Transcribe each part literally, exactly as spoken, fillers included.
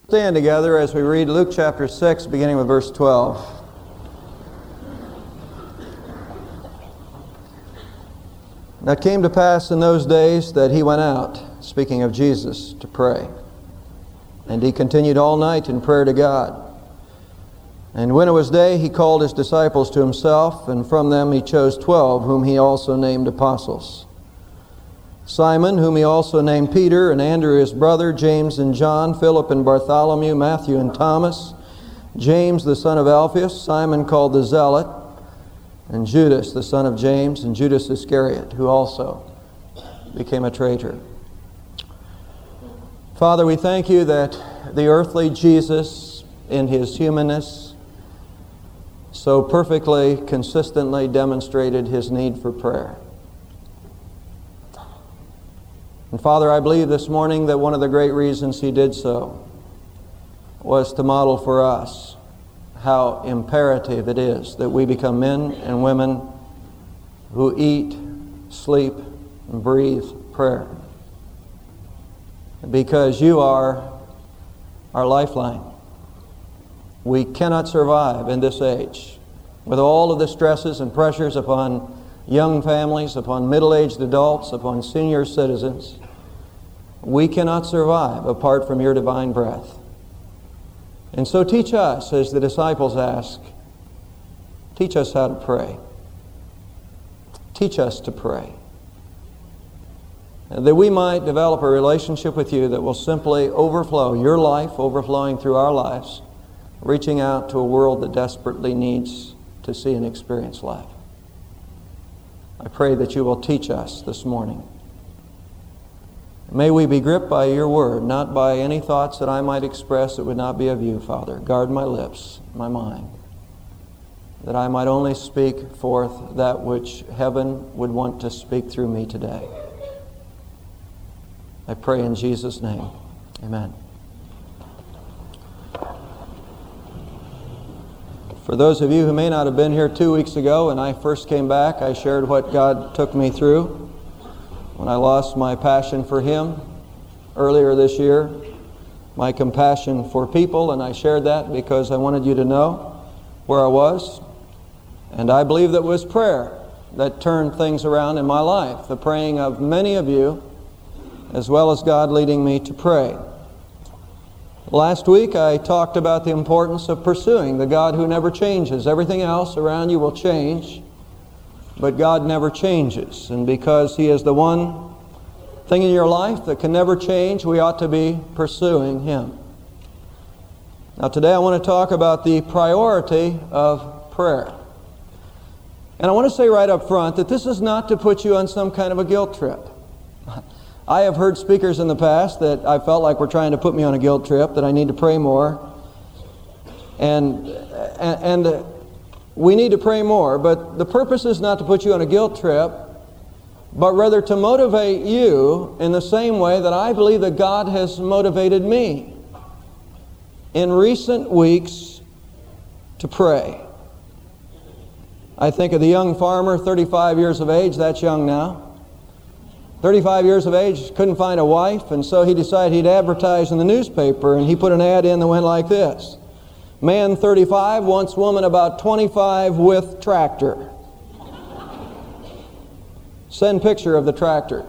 Stand together as we read Luke chapter six, beginning with verse twelve. Now it came to pass in those days that he went out, speaking of Jesus, to pray. And he continued all night in prayer to God. And when it was day, he called his disciples to himself, and from them he chose twelve, whom he also named apostles. Simon, whom he also named Peter, and Andrew his brother, James and John, Philip and Bartholomew, Matthew and Thomas, James the son of Alphaeus, Simon called the Zealot, and Judas the son of James, and Judas Iscariot, who also became a traitor. Father, we thank you that the earthly Jesus, in his humanness, so perfectly, consistently demonstrated his need for prayer. And Father, I believe this morning that one of the great reasons he did so was to model for us how imperative it is that we become men and women who eat, sleep, and breathe prayer. Because you are our lifeline. We cannot survive in this age with all of the stresses and pressures upon young families, upon middle-aged adults, upon senior citizens. We cannot survive apart from your divine breath. And so teach us, as the disciples ask, teach us how to pray. Teach us to pray. That we might develop a relationship with you that will simply overflow, your life overflowing through our lives, reaching out to a world that desperately needs to see and experience life. I pray that you will teach us this morning. May we be gripped by your word, not by any thoughts that I might express that would not be of you, Father. Guard my lips, my mind, that I might only speak forth that which heaven would want to speak through me today. I pray in Jesus' name. Amen. For those of you who may not have been here two weeks ago, when I first came back, I shared what God took me through when I lost my passion for Him earlier this year, my compassion for people, and I shared that because I wanted you to know where I was. And I believe that it was prayer that turned things around in my life, the praying of many of you, as well as God leading me to pray. Last week I talked about the importance of pursuing the God who never changes. Everything else around you will change, but God never changes. And because He is the one thing in your life that can never change, we ought to be pursuing Him. Now today I want to talk about the priority of prayer. And I want to say right up front that this is not to put you on some kind of a guilt trip. I have heard speakers in the past that I felt like were trying to put me on a guilt trip, that I need to pray more. And, and, and we need to pray more, but the purpose is not to put you on a guilt trip, but rather to motivate you in the same way that I believe that God has motivated me in recent weeks to pray. I think of the young farmer, thirty-five years of age, that's young now. thirty-five years of age, couldn't find a wife, and so he decided he'd advertise in the newspaper, and he put an ad in that went like this: man thirty-five wants woman about twenty-five with tractor. Send picture of the tractor.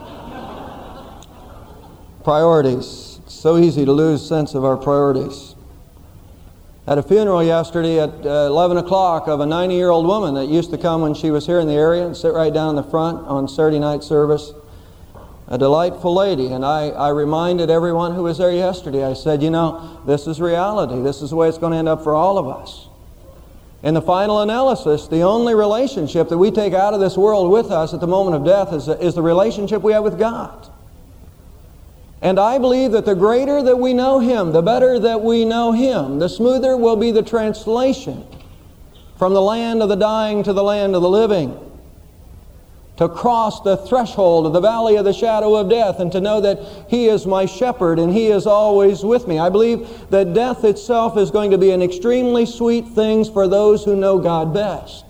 Priorities. It's so easy to lose sense of our priorities. At a funeral yesterday at uh, eleven o'clock of a ninety-year-old woman that used to come when she was here in the area and sit right down in the front on Saturday night service. A delightful lady, and I, I reminded everyone who was there yesterday, I said, you know, this is reality. This is the way it's going to end up for all of us. In the final analysis, the only relationship that we take out of this world with us at the moment of death is, is the relationship we have with God. And I believe that the greater that we know Him, the better that we know Him, the smoother will be the translation from the land of the dying to the land of the living. To cross the threshold of the valley of the shadow of death and to know that He is my shepherd and He is always with me. I believe that death itself is going to be an extremely sweet thing for those who know God best.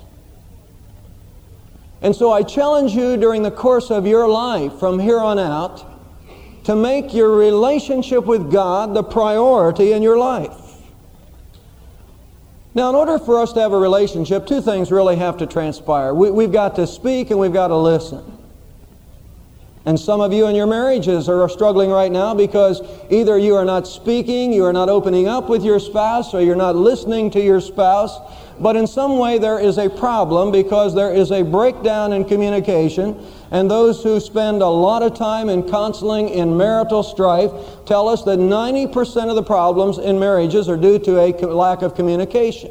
And so I challenge you during the course of your life from here on out to make your relationship with God the priority in your life. Now, in order for us to have a relationship, two things really have to transpire. We, we've got to speak and we've got to listen. And some of you in your marriages are struggling right now because either you are not speaking, you are not opening up with your spouse, or you're not listening to your spouse. But in some way there is a problem because there is a breakdown in communication. And those who spend a lot of time in counseling in marital strife tell us that ninety percent of the problems in marriages are due to a lack of communication.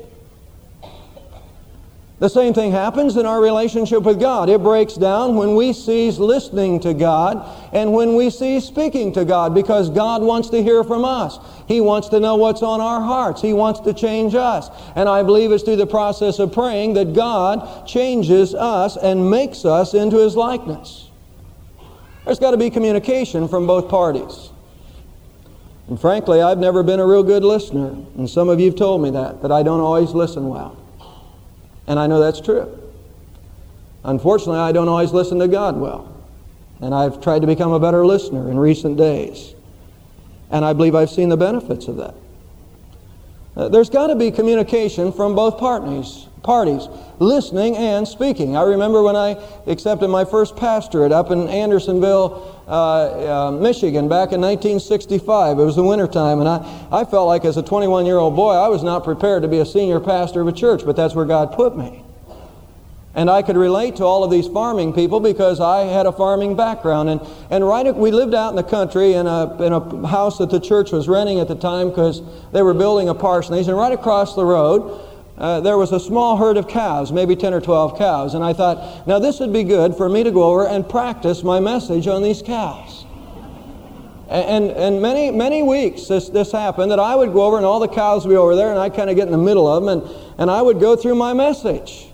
The same thing happens in our relationship with God. It breaks down when we cease listening to God and when we cease speaking to God, because God wants to hear from us. He wants to know what's on our hearts. He wants to change us. And I believe it's through the process of praying that God changes us and makes us into His likeness. There's got to be communication from both parties. And frankly, I've never been a real good listener. And some of you have told me that, that I don't always listen well. And I know that's true. Unfortunately, I don't always listen to God well. And I've tried to become a better listener in recent days. And I believe I've seen the benefits of that. Uh, there's got to be communication from both parties, parties, listening and speaking. I remember when I accepted my first pastorate up in Andersonville, uh, uh, Michigan, back in nineteen sixty-five. It was the wintertime, and I, I felt like as a twenty-one-year-old boy, I was not prepared to be a senior pastor of a church, but that's where God put me. And I could relate to all of these farming people because I had a farming background. And, and right, we lived out in the country in a, in a house that the church was renting at the time because they were building a parsonage. And right across the road, uh, there was a small herd of cows, maybe ten or twelve cows. And I thought, now this would be good for me to go over and practice my message on these cows. And, and many, many weeks this, this happened, that I would go over and all the cows would be over there, and I'd kind of get in the middle of them, and, and I would go through my message.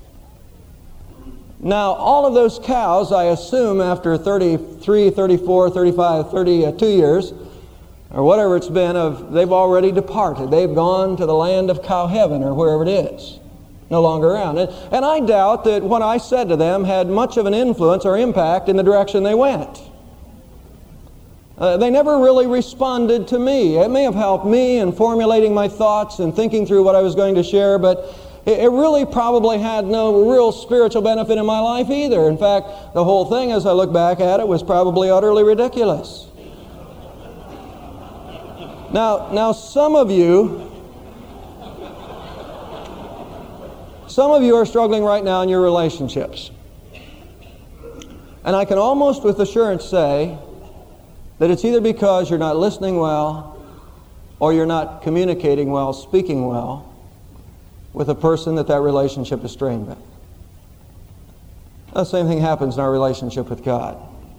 Now, all of those cows, I assume after thirty-three, thirty-four, thirty-five, thirty-two years, or whatever it's been, of they've already departed. They've gone to the land of cow heaven or wherever it is, no longer around. And, and I doubt that what I said to them had much of an influence or impact in the direction they went. Uh, they never really responded to me. It may have helped me in formulating my thoughts and thinking through what I was going to share, but it really probably had no real spiritual benefit in my life either. In fact, the whole thing, as I look back at it, was probably utterly ridiculous. Now, now some of you, some of you are struggling right now in your relationships. And I can almost with assurance say that it's either because you're not listening well, or you're not communicating well, speaking well, with a person that that relationship is strained with. The same thing happens in our relationship with God.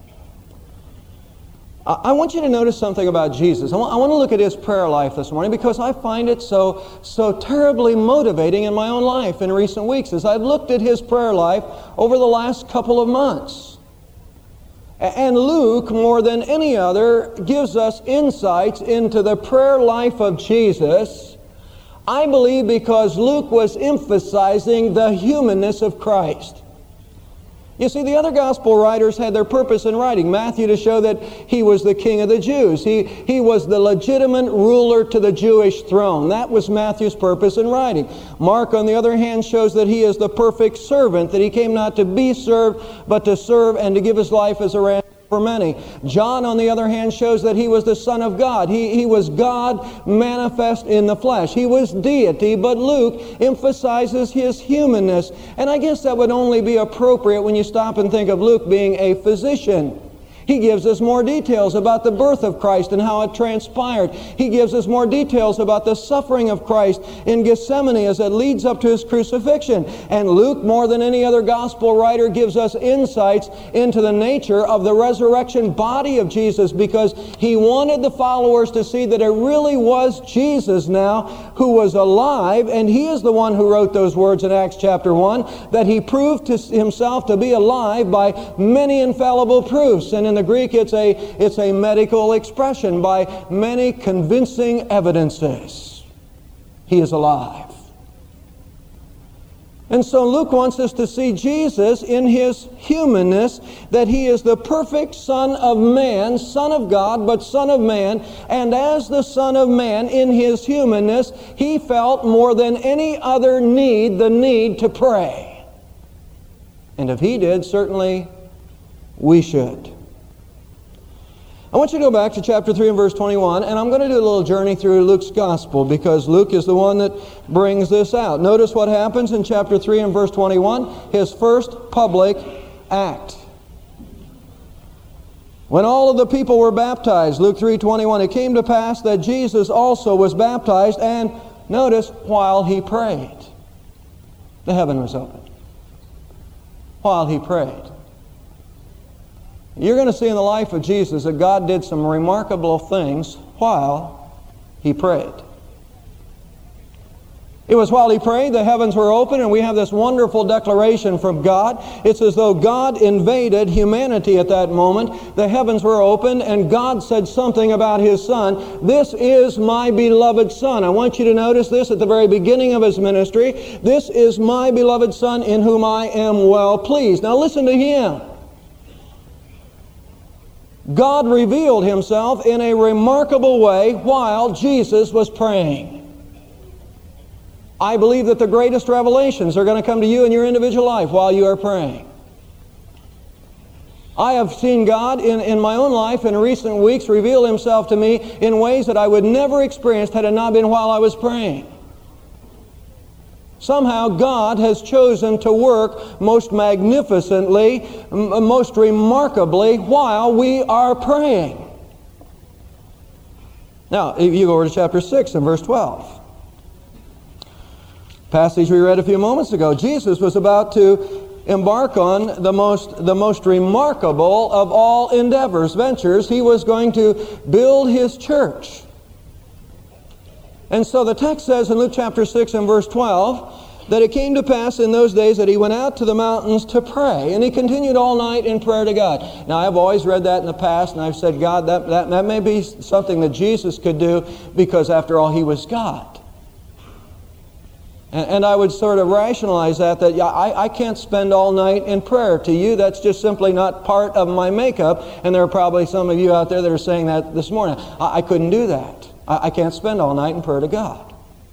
I want you to notice something about Jesus. I want, I want to look at His prayer life this morning because I find it so, so terribly motivating in my own life in recent weeks as I've looked at His prayer life over the last couple of months. And Luke, more than any other, gives us insights into the prayer life of Jesus, I believe because Luke was emphasizing the humanness of Christ. You see, the other gospel writers had their purpose in writing. Matthew to show that he was the king of the Jews. He, he was the legitimate ruler to the Jewish throne. That was Matthew's purpose in writing. Mark, on the other hand, shows that he is the perfect servant, that he came not to be served, but to serve and to give his life as a ransom for many. John, on the other hand, shows that he was the Son of God. He, he was God manifest in the flesh. He was deity, but Luke emphasizes his humanness. And I guess that would only be appropriate when you stop and think of Luke being a physician. He gives us more details about the birth of Christ and how it transpired. He gives us more details about the suffering of Christ in Gethsemane as it leads up to His crucifixion. And Luke, more than any other gospel writer, gives us insights into the nature of the resurrection body of Jesus because he wanted the followers to see that it really was Jesus now who was alive, and he is the one who wrote those words in Acts chapter one, that he proved to himself to be alive by many infallible proofs. And in the Greek, it's a, it's a medical expression, by many convincing evidences. He is alive. And so Luke wants us to see Jesus in His humanness, that He is the perfect Son of Man, Son of God, but Son of Man. And as the Son of Man, in His humanness, He felt more than any other need the need to pray. And if He did, certainly we should. I want you to go back to chapter three and verse twenty-one, and I'm going to do a little journey through Luke's gospel because Luke is the one that brings this out. Notice what happens in chapter three and verse twenty-one, his first public act. When all of the people were baptized, Luke three twenty-one, it came to pass that Jesus also was baptized, and notice, while He prayed. The heaven was opened. While He prayed. You're going to see in the life of Jesus that God did some remarkable things while He prayed. It was while He prayed, the heavens were open, and we have this wonderful declaration from God. It's as though God invaded humanity at that moment. The heavens were open, and God said something about His Son. This is my beloved Son. I want you to notice this at the very beginning of His ministry. This is my beloved Son in whom I am well pleased. Now listen to Him. God revealed Himself in a remarkable way while Jesus was praying. I believe that the greatest revelations are going to come to you in your individual life while you are praying. I have seen God in, in my own life in recent weeks reveal Himself to me in ways that I would never experience had it not been while I was praying. Somehow God has chosen to work most magnificently, m- most remarkably while we are praying. Now, if you go over to chapter six and verse twelve. Passage we read a few moments ago. Jesus was about to embark on the most, the most remarkable of all endeavors, ventures. He was going to build His church. And so the text says in Luke chapter six and verse twelve that it came to pass in those days that He went out to the mountains to pray. And He continued all night in prayer to God. Now, I've always read that in the past, and I've said, God, that, that, that may be something that Jesus could do because, after all, He was God. And, and I would sort of rationalize that, that yeah, I, I can't spend all night in prayer. To you, that's just simply not part of my makeup. And there are probably some of you out there that are saying that this morning. I, I couldn't do that. I, I can't spend all night in prayer to God.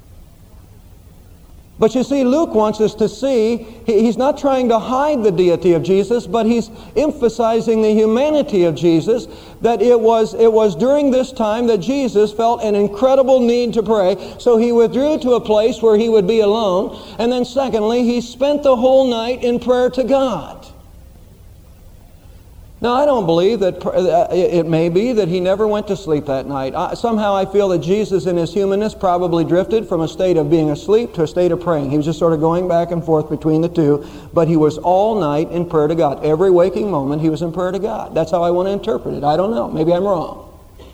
But you see, Luke wants us to see, he's not trying to hide the deity of Jesus, but he's emphasizing the humanity of Jesus, that it was, it was during this time that Jesus felt an incredible need to pray, so He withdrew to a place where He would be alone, and then secondly, He spent the whole night in prayer to God. Now, I don't believe that it may be that He never went to sleep that night. I, somehow I feel that Jesus in His humanness probably drifted from a state of being asleep to a state of praying. He was just sort of going back and forth between the two, but He was all night in prayer to God. Every waking moment He was in prayer to God. That's how I want to interpret it. I don't know. Maybe I'm wrong.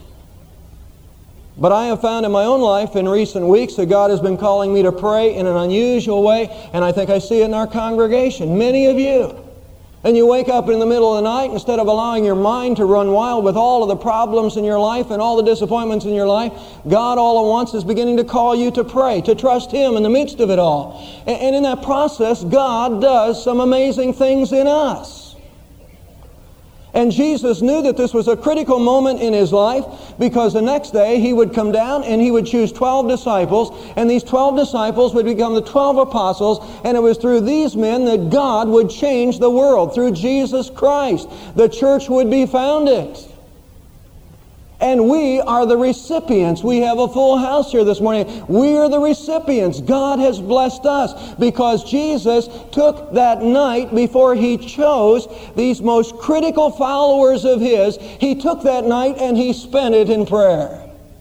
But I have found in my own life in recent weeks that God has been calling me to pray in an unusual way, and I think I see it in our congregation. Many of you. And you wake up in the middle of the night, instead of allowing your mind to run wild with all of the problems in your life and all the disappointments in your life, God all at once is beginning to call you to pray, to trust Him in the midst of it all. And in that process, God does some amazing things in us. And Jesus knew that this was a critical moment in His life, because the next day He would come down and He would choose twelve disciples, and these twelve disciples would become the twelve apostles, and it was through these men that God would change the world. Through Jesus Christ, the church would be founded. And we are the recipients. We have a full house here this morning. We are the recipients. God has blessed us because Jesus took that night before He chose these most critical followers of His. He took that night and He spent it in prayer.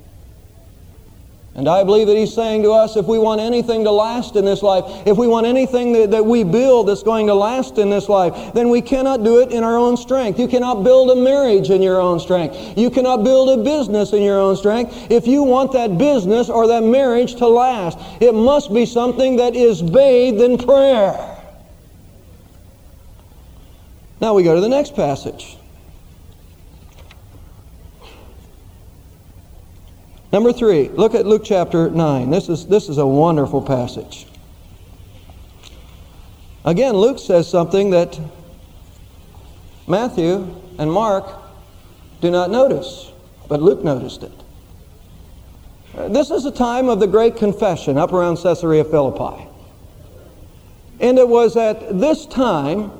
And I believe that He's saying to us, if we want anything to last in this life, if we want anything that, that we build that's going to last in this life, then we cannot do it in our own strength. You cannot build a marriage in your own strength. You cannot build a business in your own strength. If you want that business or that marriage to last, it must be something that is bathed in prayer. Now we go to the next passage. Number three, look at Luke chapter nine. This is, this is a wonderful passage. Again, Luke says something that Matthew and Mark do not notice, but Luke noticed it. This is a time of the great confession up around Caesarea Philippi. And it was at this time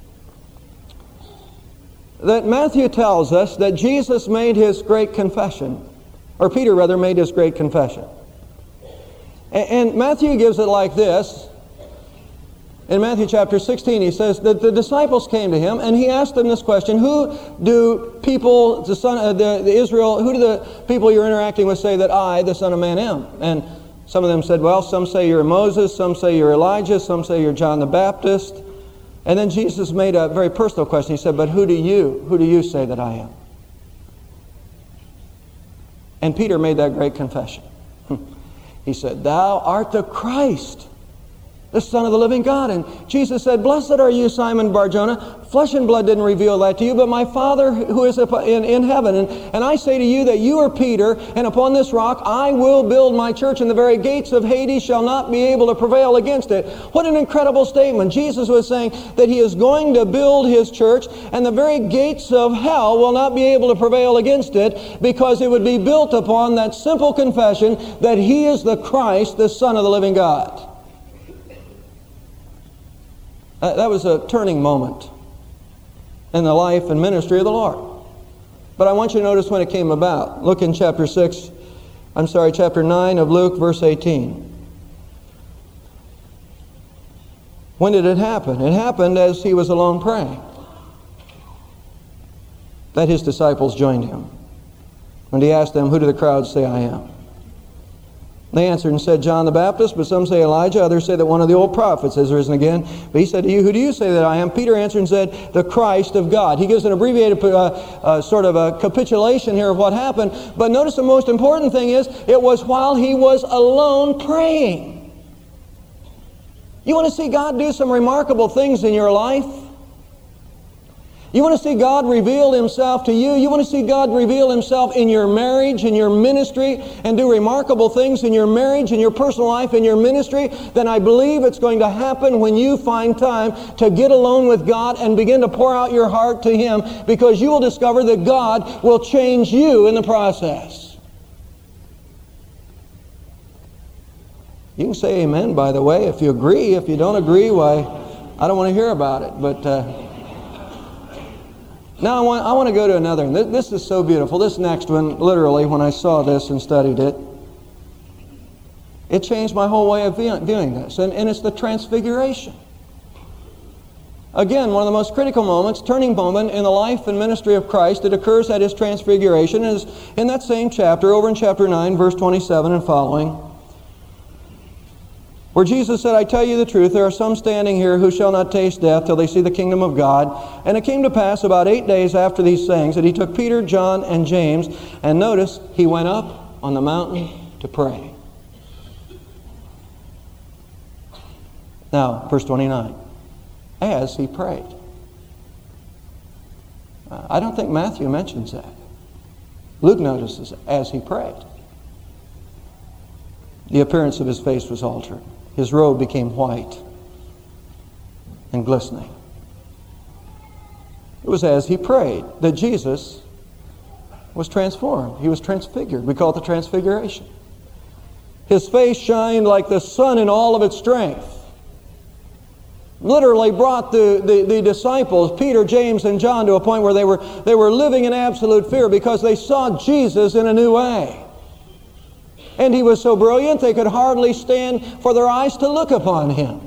that Matthew tells us that Jesus made his great confession, or Peter rather made his great confession. And Matthew gives it like this. In Matthew chapter sixteen, he says that the disciples came to him and he asked them this question: Who do people, the son, uh, the, the Israel, who do the people you're interacting with say that I, the Son of Man, am? And some of them said, well, some say you're Moses, some say you're Elijah, some say you're John the Baptist. And then Jesus made a very personal question. He said, but who do you, who do you say that I am? And Peter made that great confession. He said, thou art the Christ, the Son of the living God. And Jesus said, blessed are you, Simon Bar-Jonah. Flesh and blood didn't reveal that to you, but my Father who is in, in heaven. And, and I say to you that you are Peter, and upon this rock I will build my church, and the very gates of Hades shall not be able to prevail against it. What an incredible statement. Jesus was saying that he is going to build his church, and the very gates of hell will not be able to prevail against it, because it would be built upon that simple confession that he is the Christ, the Son of the living God. Uh, that was a turning moment in the life and ministry of the Lord. But I want you to notice when it came about. Look in chapter six, I'm sorry, chapter nine of Luke, verse eighteen. When did it happen? It happened as he was alone praying, that his disciples joined him. And he asked them, who do the crowds say I am? They answered and said, John the Baptist, but some say Elijah, others say that one of the old prophets has risen again. But he said to you, who do you say that I am? Peter answered and said, the Christ of God. He gives an abbreviated uh, uh, sort of a capitulation here of what happened. But notice the most important thing is, it was while he was alone praying. You want to see God do some remarkable things in your life? You want to see God reveal himself to you? You want to see God reveal himself in your marriage, in your ministry, and do remarkable things in your marriage, in your personal life, in your ministry? Then I believe it's going to happen when you find time to get alone with God and begin to pour out your heart to him, because you will discover that God will change you in the process. You can say amen, by the way, if you agree. If you don't agree, why, I don't want to hear about it. But uh, now I want, I want to go to another one. This, this is so beautiful. This next one, literally, when I saw this and studied it, it changed my whole way of viewing this. And, and it's the Transfiguration. Again, one of the most critical moments, turning moment in the life and ministry of Christ. It occurs at his Transfiguration. It is in that same chapter, over in chapter nine, verse twenty-seven and following, where Jesus said, I tell you the truth, there are some standing here who shall not taste death till they see the kingdom of God. And it came to pass about eight days after these things that he took Peter, John, and James, and notice, he went up on the mountain to pray. Now, verse twenty-nine, as he prayed. I don't think Matthew mentions that. Luke notices as he prayed. The appearance of his face was altered. His robe became white and glistening. It was as he prayed that Jesus was transformed. He was transfigured. We call it the Transfiguration. His face shined like the sun in all of its strength. Literally brought the, the, the disciples, Peter, James, and John, to a point where they were, they were living in absolute fear because they saw Jesus in a new way. And he was so brilliant they could hardly stand for their eyes to look upon him.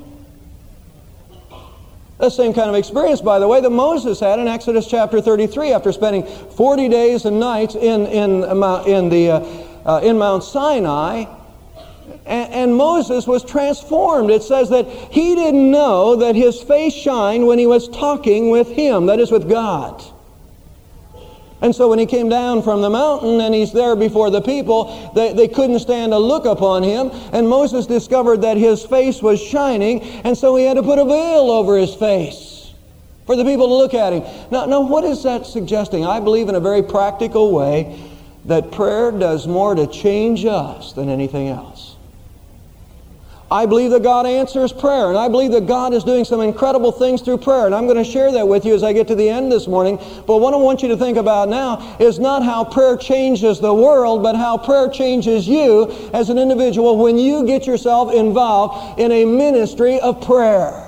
The same kind of experience, by the way, that Moses had in Exodus chapter thirty-three after spending forty days and nights in, in, in, the, uh, uh, in Mount Sinai. And, and Moses was transformed. It says that he didn't know that his face shined when he was talking with him, that is, with God. And so when he came down from the mountain and he's there before the people, they, they couldn't stand to look upon him. And Moses discovered that his face was shining, and so he had to put a veil over his face for the people to look at him. Now, now what is that suggesting? I believe in a very practical way that prayer does more to change us than anything else. I believe that God answers prayer, and I believe that God is doing some incredible things through prayer, and I'm going to share that with you as I get to the end this morning. But what I want you to think about now is not how prayer changes the world, but how prayer changes you as an individual when you get yourself involved in a ministry of prayer.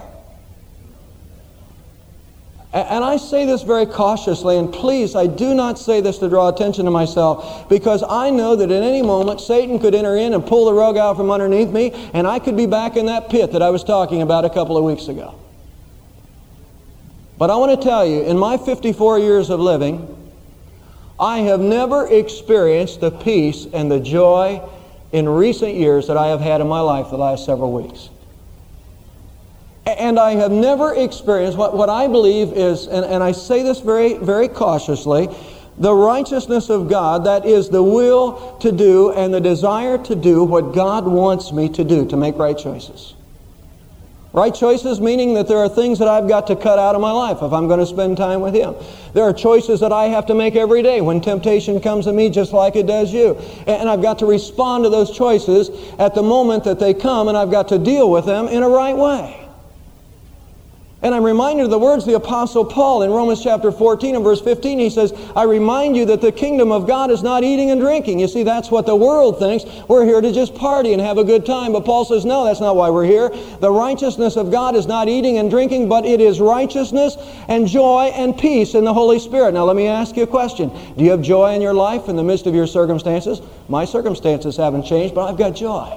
And I say this very cautiously, and please, I do not say this to draw attention to myself, because I know that at any moment Satan could enter in and pull the rug out from underneath me, and I could be back in that pit that I was talking about a couple of weeks ago. But I want to tell you, in my fifty-four years of living, I have never experienced the peace and the joy in recent years that I have had in my life the last several weeks. And I have never experienced what, what I believe is, and, and I say this very, very cautiously, the righteousness of God, that is the will to do and the desire to do what God wants me to do, to make right choices. Right choices meaning that there are things that I've got to cut out of my life if I'm going to spend time with Him. There are choices that I have to make every day when temptation comes to me just like it does you. And I've got to respond to those choices at the moment that they come, and I've got to deal with them in a right way. And I'm reminded of the words of the Apostle Paul in Romans chapter fourteen and verse fifteen. He says, I remind you that the kingdom of God is not eating and drinking. You see, that's what the world thinks. We're here to just party and have a good time. But Paul says, no, that's not why we're here. The righteousness of God is not eating and drinking, but it is righteousness and joy and peace in the Holy Spirit. Now let me ask you a question. Do you have joy in your life in the midst of your circumstances? My circumstances haven't changed, but I've got joy.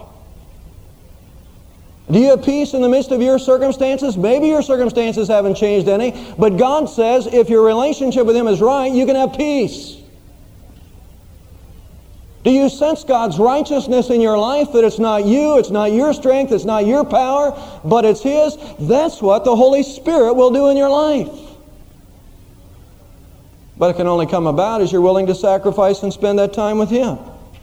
Do you have peace in the midst of your circumstances? Maybe your circumstances haven't changed any, but God says if your relationship with Him is right, you can have peace. Do you sense God's righteousness in your life, that it's not you, it's not your strength, it's not your power, but it's His? That's what the Holy Spirit will do in your life. But it can only come about as you're willing to sacrifice and spend that time with Him.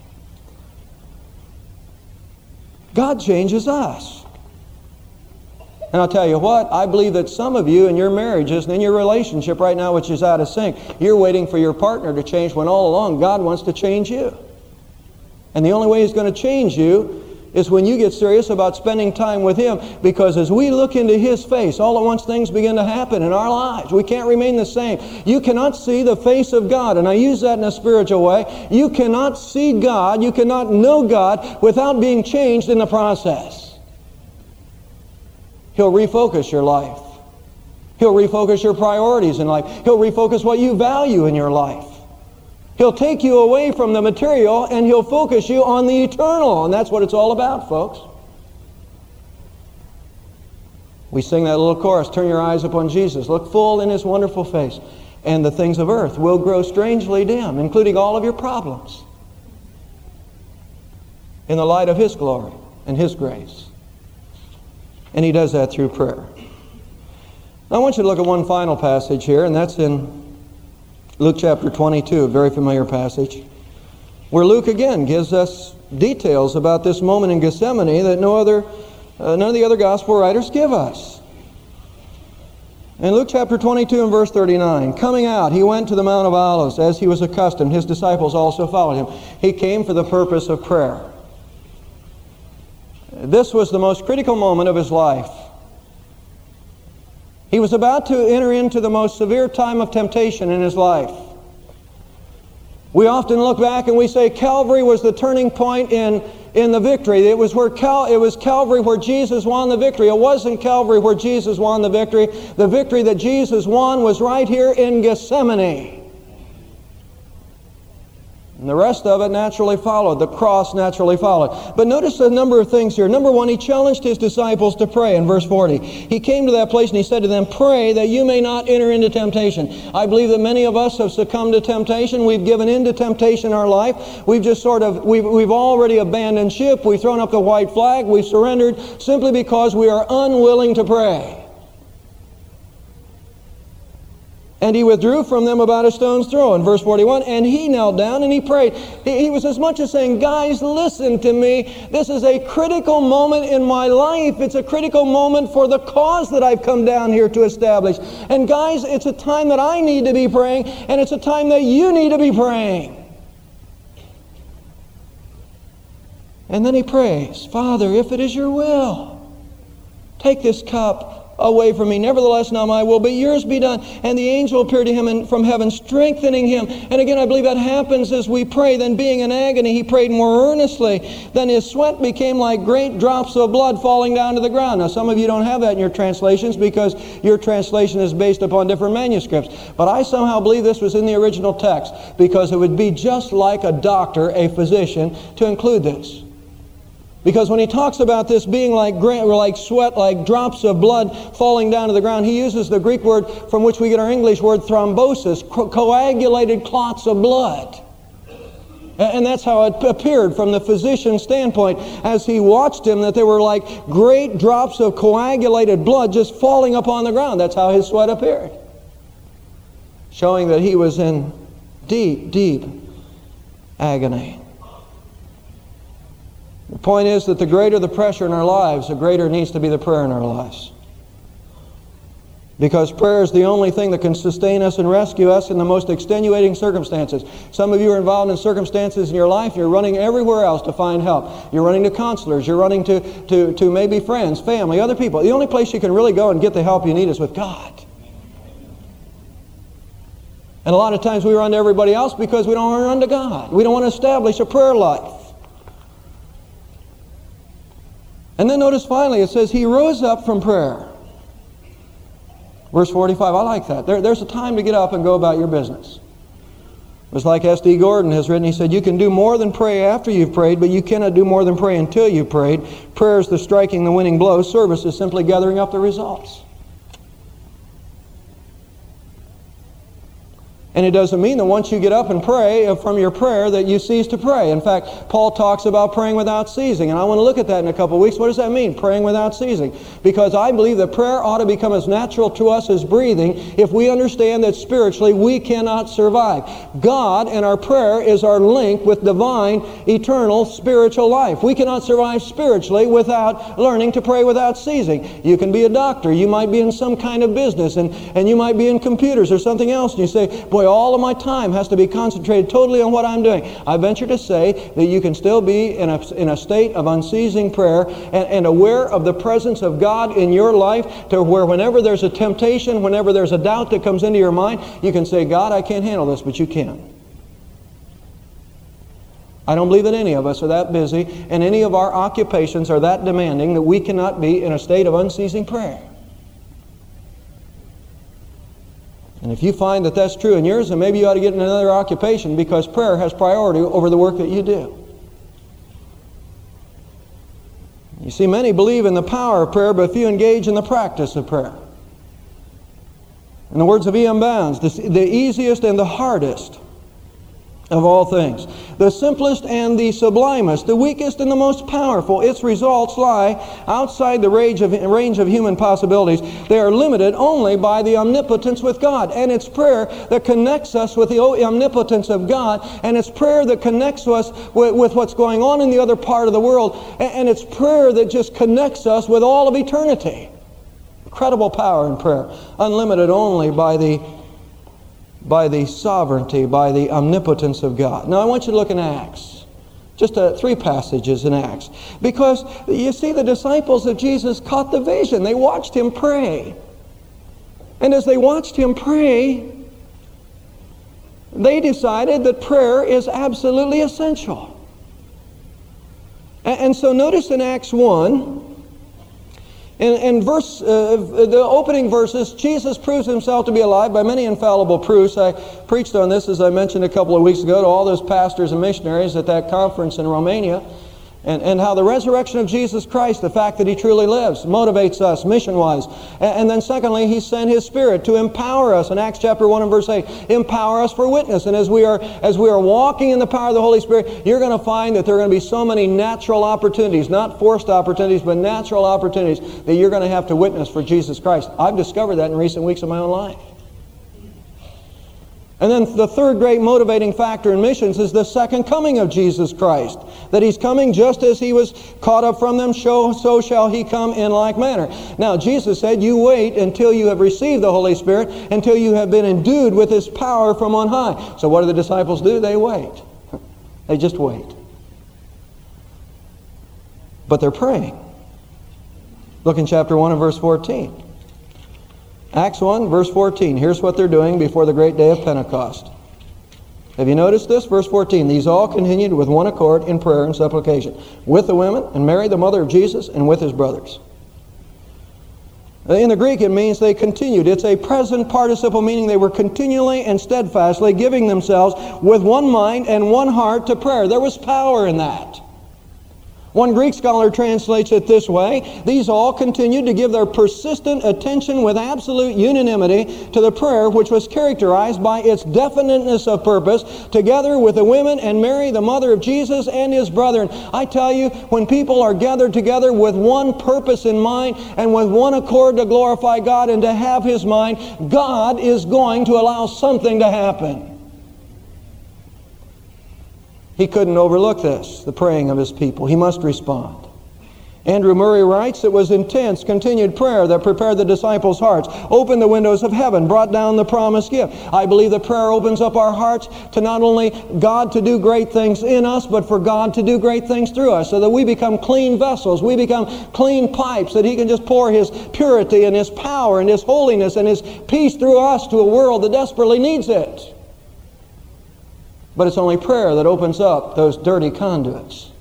God changes us. And I'll tell you what, I believe that some of you in your marriages and in your relationship right now, which is out of sync, you're waiting for your partner to change when all along God wants to change you. And the only way He's going to change you is when you get serious about spending time with Him, because as we look into His face, all at once things begin to happen in our lives. We can't remain the same. You cannot see the face of God, and I use that in a spiritual way. You cannot see God, you cannot know God without being changed in the process. He'll refocus your life. He'll refocus your priorities in life. He'll refocus what you value in your life. He'll take you away from the material and He'll focus you on the eternal. And that's what it's all about, folks. We sing that little chorus, turn your eyes upon Jesus, look full in His wonderful face, and the things of earth will grow strangely dim, including all of your problems, in the light of His glory and His grace. And He does that through prayer. Now, I want you to look at one final passage here, and that's in Luke chapter twenty-two, a very familiar passage, where Luke again gives us details about this moment in Gethsemane that no other, uh, none of the other gospel writers give us. In Luke chapter twenty-two and verse thirty-nine, coming out, He went to the Mount of Olives as He was accustomed. His disciples also followed Him. He came for the purpose of prayer. This was the most critical moment of His life. He was about to enter into the most severe time of temptation in His life. We often look back and we say Calvary was the turning point in, in the victory. It was, where Cal, it was Calvary where Jesus won the victory. It wasn't Calvary where Jesus won the victory. The victory that Jesus won was right here in Gethsemane. And the rest of it naturally followed. The cross naturally followed. But notice a number of things here. Number one, He challenged His disciples to pray in verse forty. He came to that place and He said to them, pray that you may not enter into temptation. I believe that many of us have succumbed to temptation. We've given in to temptation in our life. We've just sort of, we've, we've already abandoned ship. We've thrown up the white flag. We've surrendered simply because we are unwilling to pray. And He withdrew from them about a stone's throw in verse forty-one, and He knelt down and He prayed. He, he was as much as saying, guys, listen to me. This is a critical moment in my life. It's a critical moment for the cause that I've come down here to establish. And guys, it's a time that I need to be praying, and it's a time that you need to be praying. And then he prays, Father, if it is your will, take this cup away from me. Nevertheless, not my will, but yours be done. And the angel appeared to him in, from heaven, strengthening him. And again, I believe that happens as we pray. Then being in agony, he prayed more earnestly. Then his sweat became like great drops of blood falling down to the ground. Now, some of you don't have that in your translations because your translation is based upon different manuscripts. But I somehow believe this was in the original text because it would be just like a doctor, a physician, to include this. Because when he talks about this being like like sweat, like drops of blood falling down to the ground, he uses the Greek word from which we get our English word thrombosis, co- coagulated clots of blood. And that's how it appeared from the physician's standpoint as he watched him, that there were like great drops of coagulated blood just falling upon the ground. That's how his sweat appeared. Showing that he was in deep, deep agony. The point is that the greater the pressure in our lives, the greater needs to be the prayer in our lives. Because prayer is the only thing that can sustain us and rescue us in the most extenuating circumstances. Some of you are involved in circumstances in your life, you're running everywhere else to find help. You're running to counselors, you're running to, to, to maybe friends, family, other people. The only place you can really go and get the help you need is with God. And a lot of times we run to everybody else because we don't want to run to God. We don't want to establish a prayer life. And then notice finally it says he rose up from prayer. Verse forty-five, I like that. There, there's a time to get up and go about your business. It was like S D Gordon has written. He said, you can do more than pray after you've prayed, but you cannot do more than pray until you've prayed. Prayer is the striking the winning blow. Service is simply gathering up the results. And it doesn't mean that once you get up and pray from your prayer that you cease to pray. In fact, Paul talks about praying without ceasing. And I want to look at that in a couple of weeks. What does that mean, praying without ceasing? Because I believe that prayer ought to become as natural to us as breathing if we understand that spiritually we cannot survive. God and our prayer is our link with divine, eternal, spiritual life. We cannot survive spiritually without learning to pray without ceasing. You can be a doctor. You might be in some kind of business and, and you might be in computers or something else. And you say, boy, all of my time has to be concentrated totally on what I'm doing. I venture to say that you can still be in a, in a state of unceasing prayer and, and aware of the presence of God in your life to where whenever there's a temptation, whenever there's a doubt that comes into your mind, you can say, God, I can't handle this, but you can. I don't believe that any of us are that busy and any of our occupations are that demanding that we cannot be in a state of unceasing prayer. And if you find that that's true in yours, then maybe you ought to get in another occupation because prayer has priority over the work that you do. You see, many believe in the power of prayer, but few engage in the practice of prayer. In the words of E M Bounds, the, the easiest and the hardest of all things, the simplest and the sublimest, the weakest and the most powerful, its results lie outside the range of, range of human possibilities. They are limited only by the omnipotence with God. And it's prayer that connects us with the omnipotence of God. And it's prayer that connects us with, with what's going on in the other part of the world. And, and it's prayer that just connects us with all of eternity. Incredible power in prayer. Unlimited only by the by the sovereignty, by the omnipotence of God. Now I want you to look in Acts. Just uh, three passages in Acts. Because you see, the disciples of Jesus caught the vision. They watched him pray. And as they watched him pray, they decided that prayer is absolutely essential. And, and so notice in Acts one, In, in verse, uh, the opening verses, Jesus proves himself to be alive by many infallible proofs. I preached on this, as I mentioned a couple of weeks ago, to all those pastors and missionaries at that conference in Romania. And, and how the resurrection of Jesus Christ, the fact that he truly lives, motivates us mission-wise. And, and then secondly, he sent his Spirit to empower us. In Acts chapter one and verse eight, empower us for witness. And as we are as we are walking in the power of the Holy Spirit, you're going to find that there are going to be so many natural opportunities, not forced opportunities, but natural opportunities that you're going to have to witness for Jesus Christ. I've discovered that in recent weeks of my own life. And then the third great motivating factor in missions is the second coming of Jesus Christ. That he's coming just as he was caught up from them, so shall he come in like manner. Now, Jesus said, you wait until you have received the Holy Spirit, until you have been endued with his power from on high. So what do the disciples do? They wait. They just wait. but they're praying. Look in chapter one and verse fourteen. Acts one, verse fourteen. Here's what they're doing before the great day of Pentecost. Have you noticed this? Verse fourteen. These all continued with one accord in prayer and supplication, with the women, and Mary, the mother of Jesus, and with his brothers. In the Greek, it means they continued. It's a present participle, meaning they were continually and steadfastly giving themselves with one mind and one heart to prayer. There was power in that. One Greek scholar translates it this way: these all continued to give their persistent attention with absolute unanimity to the prayer, which was characterized by its definiteness of purpose, together with the women and Mary, the mother of Jesus, and his brethren. I tell you, when people are gathered together with one purpose in mind and with one accord to glorify God and to have his mind, God is going to allow something to happen. He couldn't overlook this, the praying of his people. He must respond. Andrew Murray writes, it was intense, continued prayer that prepared the disciples' hearts, opened the windows of heaven, brought down the promised gift. I believe that prayer opens up our hearts to not only God to do great things in us, but for God to do great things through us, so that we become clean vessels, we become clean pipes, that he can just pour his purity and his power and his holiness and his peace through us to a world that desperately needs it. But it's only prayer that opens up those dirty conduits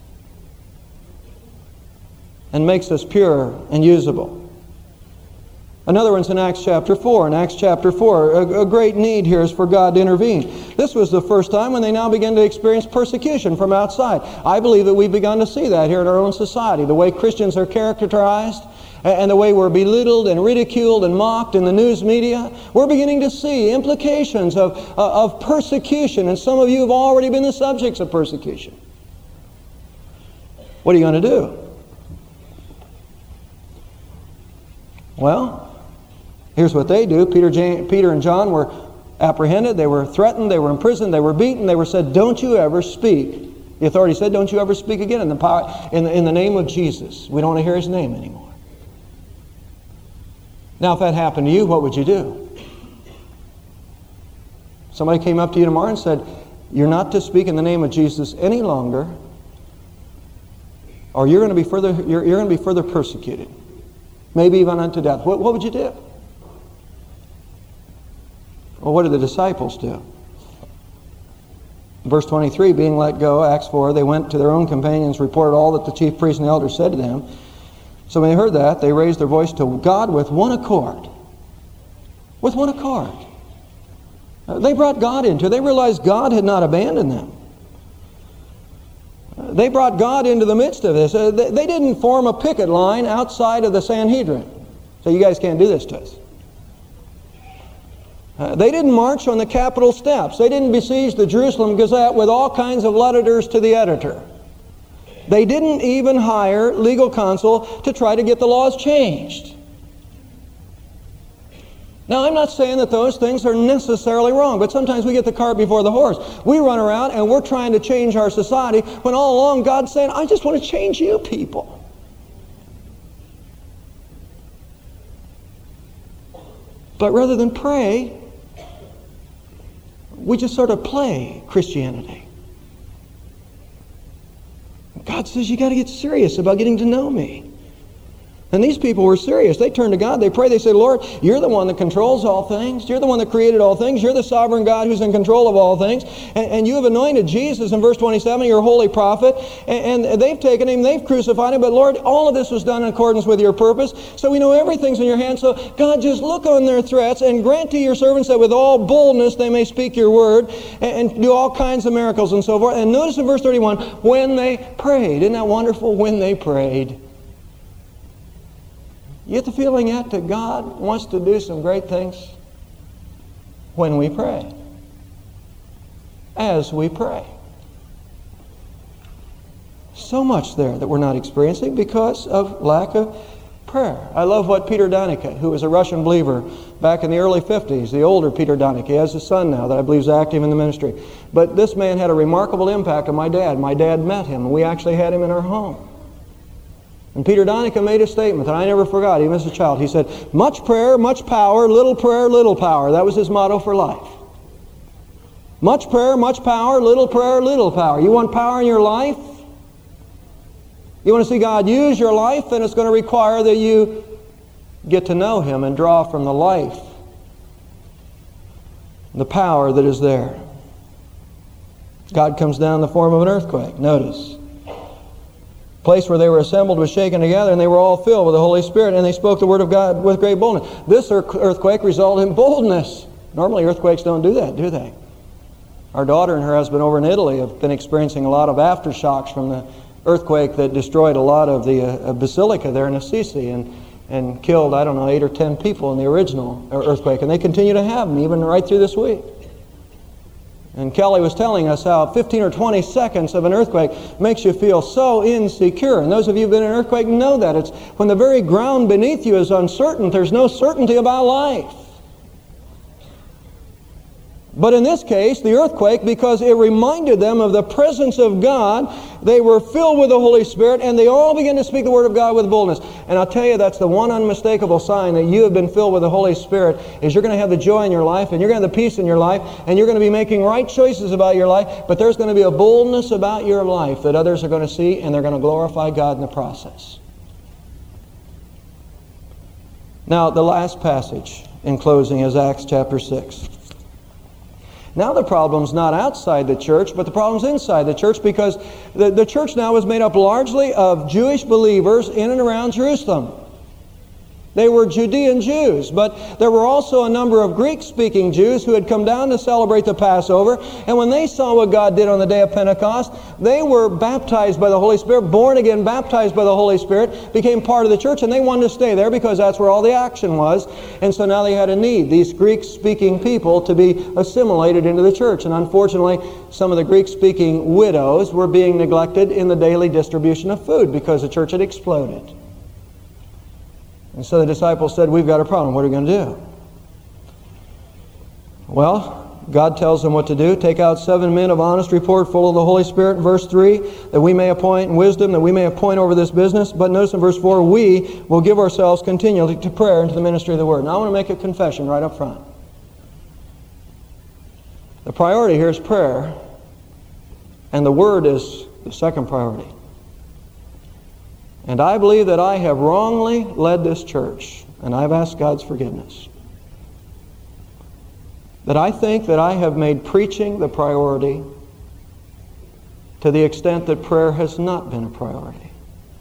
and makes us pure and usable. Another one's in Acts chapter four. In Acts chapter four, a, a great need here is for God to intervene. This was the first time when they now began to experience persecution from outside. I believe that we've begun to see that here in our own society. The way Christians are characterized and the way we're belittled and ridiculed and mocked in the news media, we're beginning to see implications of, uh, of persecution. And some of you have already been the subjects of persecution. What are you going to do? Well, here's what they do. Peter, James, Peter and John were apprehended. They were threatened. They were imprisoned. They were beaten. They were said, don't you ever speak. The authority said, don't you ever speak again in the, power, in the, in the name of Jesus. We don't want to hear his name anymore. Now, if that happened to you, what would you do? Somebody came up to you tomorrow and said, you're not to speak in the name of Jesus any longer, or you're going to be further, you're, you're going to be further persecuted, maybe even unto death. What, what would you do? Well, what did the disciples do? Verse twenty-three, being let go, Acts four, they went to their own companions, reported all that the chief priests and the elders said to them. So when they heard that, they raised their voice to God with one accord. With one accord. They brought God into it. They realized God had not abandoned them. They brought God into the midst of this. They didn't form a picket line outside of the Sanhedrin. So you guys can't do this to us. Uh, they didn't march on the Capitol steps. They didn't besiege the Jerusalem Gazette with all kinds of letters to the editor. They didn't even hire legal counsel to try to get the laws changed. Now, I'm not saying that those things are necessarily wrong, but sometimes we get the cart before the horse. We run around and we're trying to change our society when all along God's saying, I just want to change you people. But rather than pray, we just sort of play Christianity. God says, you got to get serious about getting to know me. And these people were serious. They turned to God. They prayed. They said, Lord, you're the one that controls all things. You're the one that created all things. You're the sovereign God who's in control of all things. And, and you have anointed Jesus in verse twenty-seven, your holy prophet. And, and they've taken him. They've crucified him. But Lord, all of this was done in accordance with your purpose. So we know everything's in your hands. So God, just look on their threats and grant to your servants that with all boldness they may speak your word and, and do all kinds of miracles and so forth. And notice in verse thirty-one, when they prayed. Isn't that wonderful? When they prayed. You get the feeling yet that God wants to do some great things when we pray, as we pray. So much there that we're not experiencing because of lack of prayer. I love what Peter Danica, who was a Russian believer back in the early fifties, the older Peter Danica, he has a son now that I believe is active in the ministry. But this man had a remarkable impact on my dad. My dad met him, and we actually had him in our home. And Peter Danica made a statement that I never forgot, even as a child. He said, much prayer, much power, little prayer, little power. That was his motto for life. Much prayer, much power, little prayer, little power. You want power in your life? You want to see God use your life, then it's going to require that you get to know Him and draw from the life, the power that is there. God comes down in the form of an earthquake. Notice. The place where they were assembled was shaken together, and they were all filled with the Holy Spirit, and they spoke the word of God with great boldness. This earthquake resulted in boldness. Normally earthquakes don't do that, do they? Our daughter and her husband over in Italy have been experiencing a lot of aftershocks from the earthquake that destroyed a lot of the uh, basilica there in Assisi and, and killed, I don't know, eight or ten people in the original earthquake. And they continue to have them even right through this week. And Kelly was telling us how fifteen or twenty seconds of an earthquake makes you feel so insecure. And those of you who've been in an earthquake know that. It's when the very ground beneath you is uncertain, there's no certainty about life. But in this case, the earthquake, because it reminded them of the presence of God, they were filled with the Holy Spirit, and they all began to speak the Word of God with boldness. And I'll tell you, that's the one unmistakable sign that you have been filled with the Holy Spirit, is you're going to have the joy in your life, and you're going to have the peace in your life, and you're going to be making right choices about your life, but there's going to be a boldness about your life that others are going to see, and they're going to glorify God in the process. Now, the last passage in closing is Acts chapter six. Now the problem's not outside the church, but the problem's inside the church, because the, the church now is made up largely of Jewish believers in and around Jerusalem. They were Judean Jews, but there were also a number of Greek-speaking Jews who had come down to celebrate the Passover, and when they saw what God did on the day of Pentecost, they were baptized by the Holy Spirit, born again, baptized by the Holy Spirit, became part of the church, and they wanted to stay there because that's where all the action was. And so now they had a need, these Greek-speaking people, to be assimilated into the church. And unfortunately, some of the Greek-speaking widows were being neglected in the daily distribution of food because the church had exploded. And so the disciples said, we've got a problem. What are we going to do? Well, God tells them what to do. Take out seven men of honest report, full of the Holy Spirit, in verse three, that we may appoint in wisdom, that we may appoint over this business. But notice in verse four, we will give ourselves continually to prayer and to the ministry of the Word. Now I want to make a confession right up front. The priority here is prayer, and the Word is the second priority. And I believe that I have wrongly led this church, and I've asked God's forgiveness. That I think that I have made preaching the priority to the extent that prayer has not been a priority.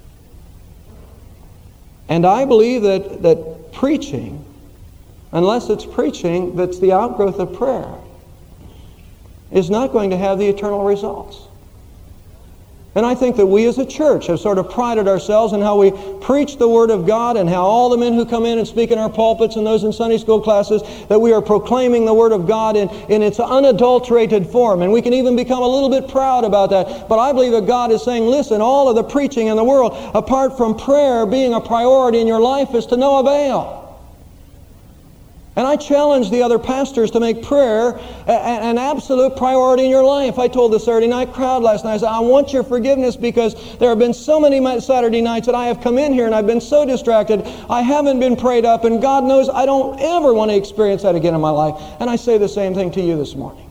And I believe that, that preaching, unless it's preaching that's the outgrowth of prayer, is not going to have the eternal results. And I think that we as a church have sort of prided ourselves in how we preach the Word of God, and how all the men who come in and speak in our pulpits and those in Sunday school classes, that we are proclaiming the Word of God in, in its unadulterated form. And we can even become a little bit proud about that. But I believe that God is saying, listen, all of the preaching in the world, apart from prayer being a priority in your life, is to no avail. And I challenge the other pastors to make prayer an absolute priority in your life. I told the Saturday night crowd last night, I said, I want your forgiveness because there have been so many Saturday nights that I have come in here and I've been so distracted. I haven't been prayed up, and God knows I don't ever want to experience that again in my life. And I say the same thing to you this morning.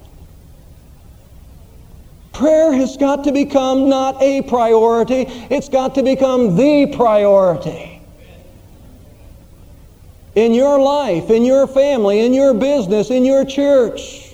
Prayer has got to become not a priority, it's got to become the priority. In your life, in your family, in your business, in your church.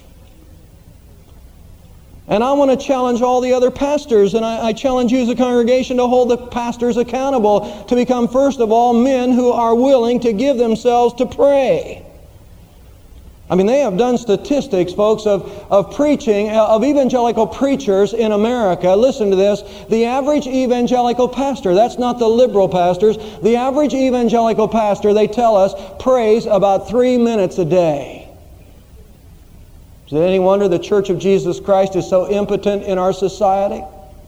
And I want to challenge all the other pastors, and I, I challenge you as a congregation to hold the pastors accountable to become, first of all, men who are willing to give themselves to pray. I mean, they have done statistics, folks, of, of preaching, of evangelical preachers in America. Listen to this. The average evangelical pastor, that's not the liberal pastors, the average evangelical pastor, they tell us, prays about three minutes a day. Is it any wonder the Church of Jesus Christ is so impotent in our society?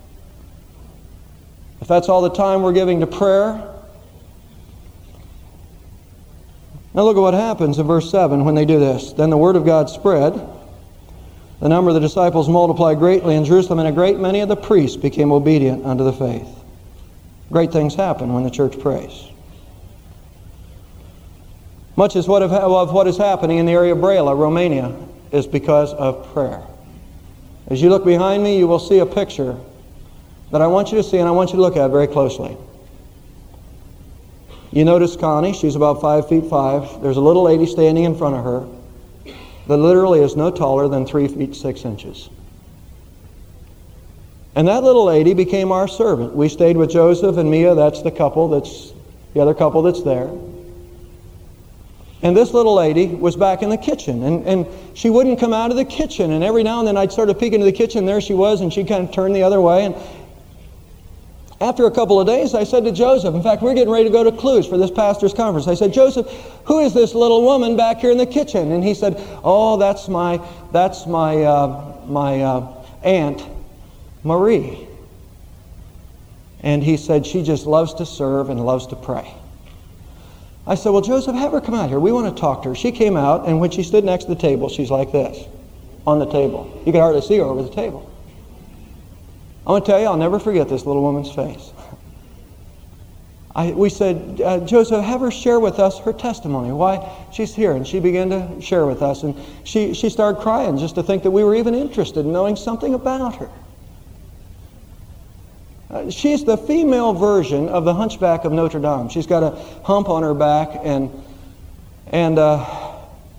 If that's all the time we're giving to prayer. Now look at what happens in verse seven when they do this. Then the word of God spread. The number of the disciples multiplied greatly in Jerusalem, and a great many of the priests became obedient unto the faith. Great things happen when the church prays. Much as what of, of what is happening in the area of Brela, Romania, is because of prayer. As you look behind me, you will see a picture that I want you to see and I want you to look at very closely. You notice Connie, she's about five feet five. There's a little lady standing in front of her that literally is no taller than three feet six inches. And that little lady became our servant. We stayed with Joseph and Mia. That's the couple, that's the other couple that's there. And this little lady was back in the kitchen, and, and she wouldn't come out of the kitchen. And every now and then I'd sort of peek into the kitchen, there she was, and she kind of turned the other way. And after a couple of days, I said to Joseph, in fact, we're getting ready to go to Cluj for this pastor's conference. I said, Joseph, who is this little woman back here in the kitchen? And he said, oh, that's my, that's my, uh, my uh, aunt, Marie. And he said, she just loves to serve and loves to pray. I said, well, Joseph, have her come out here. We want to talk to her. She came out, and when she stood next to the table, she's like this, on the table. You could hardly see her over the table. I'm going to tell you, I'll never forget this little woman's face. I, we said, uh, Joseph, have her share with us her testimony, why she's here. And she began to share with us, and she, she started crying just to think that we were even interested in knowing something about her. Uh, she's the female version of the Hunchback of Notre Dame. She's got a hump on her back, and and uh,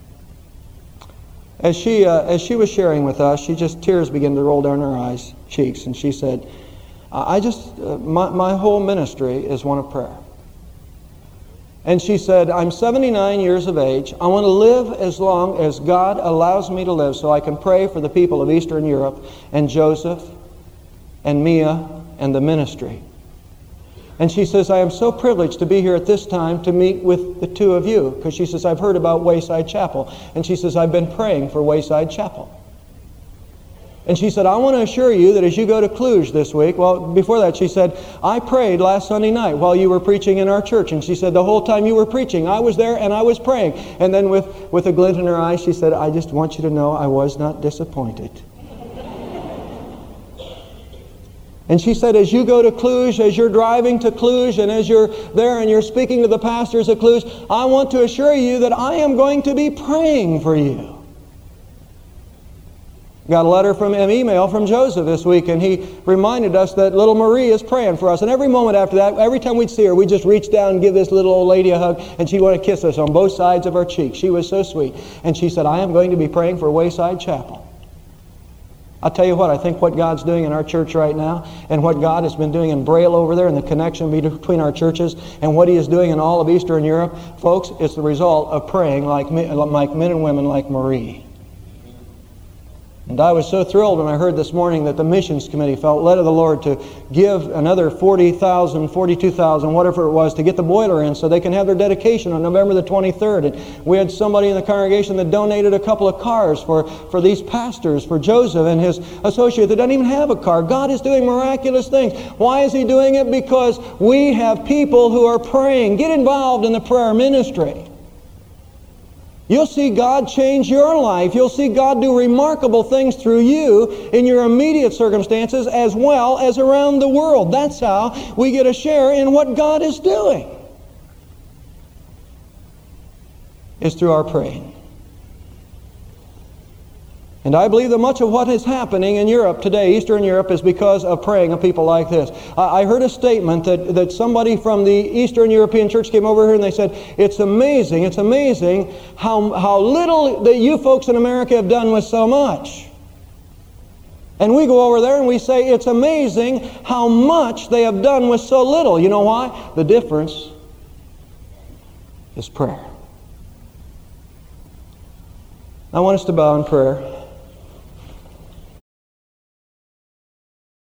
as she uh, as she was sharing with us, she just tears began to roll down her eyes, cheeks, and she said, "I just uh, my my whole ministry is one of prayer." And she said, "I'm seventy-nine years of age. I want to live as long as God allows me to live, so I can pray for the people of Eastern Europe and Joseph and Mia and the ministry." And she says, I am so privileged to be here at this time to meet with the two of you, because she says, I've heard about Wayside Chapel. And she says, I've been praying for Wayside Chapel. And she said, I want to assure you that as you go to Cluj this week, well, before that she said, I prayed last Sunday night while you were preaching in our church. And she said, the whole time you were preaching, I was there and I was praying. And then with, with a glint in her eye, she said, I just want you to know I was not disappointed. And she said, as you go to Cluj, as you're driving to Cluj, and as you're there and you're speaking to the pastors at Cluj, I want to assure you that I am going to be praying for you. Got a letter from an email from Joseph this week, and he reminded us that little Marie is praying for us. And every moment after that, every time we'd see her, we'd just reach down and give this little old lady a hug, and she'd want to kiss us on both sides of our cheeks. She was so sweet. And she said, I am going to be praying for Wayside Chapel. I'll tell you what, I think what God's doing in our church right now, and what God has been doing in Braille over there, and the connection between our churches, and what He is doing in all of Eastern Europe, folks, it's the result of praying like men, like men and women like Marie. And I was so thrilled when I heard this morning that the missions committee felt led of the Lord to give another forty thousand, forty-two thousand, whatever it was, to get the boiler in so they can have their dedication on November the twenty-third. And we had somebody in the congregation that donated a couple of cars for, for these pastors, for Joseph and his associate that doesn't even have a car. God is doing miraculous things. Why is He doing it? Because we have people who are praying. Get involved in the prayer ministry. You'll see God change your life. You'll see God do remarkable things through you in your immediate circumstances as well as around the world. That's how we get a share in what God is doing. It's through our praying. And I believe that much of what is happening in Europe today, Eastern Europe, is because of praying of people like this. I heard a statement that, that somebody from the Eastern European church came over here and they said, it's amazing, it's amazing how, how little that you folks in America have done with so much. And we go over there and we say, it's amazing how much they have done with so little. You know why? The difference is prayer. I want us to bow in prayer.